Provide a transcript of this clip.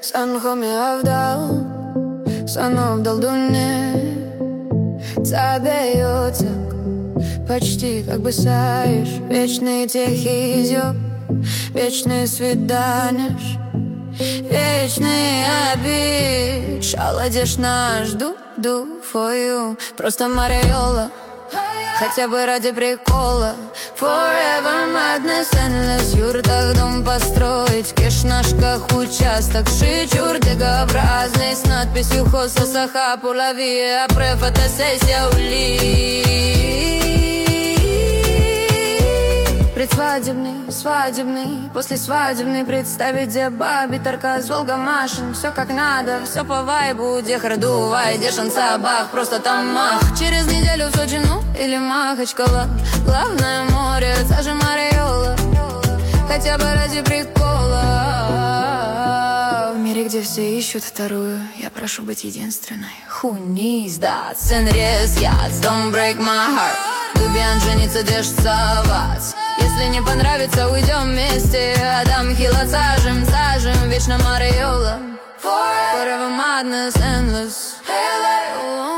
Avdal, сон в долдуне. Тебе так, почти как бысаешь. Вечный тихий зёб, вечные свидания, вечный обид. Шаладишь наш ду for you. Просто Мариола, хотя бы ради прикола. Forever madness, endless. Юртах дом построить, кеш на шках участок. Шичур дегообразный с надписью Хоса Саха Пулави. Апре фотосессия ули. Предсвадебный, свадебный, послесвадебный. Представить, где баби, таркас, Волга, машин. Все как надо, все по вайбу. Где Хардувай, где Шансабах, просто там мах. Через неделю в Сочи, ну или Махачкала. Главное море, та же Мариола. Хотя бы ради прикола. В мире, где все ищут вторую, я прошу быть единственной. Who needs that? Сценрез, яц, don't break my heart. Дубьян жениться, дешцовать. Если не понравится, уйдем вместе. Адам Хилот сажем, вечно Мариола. Forever madness, endless.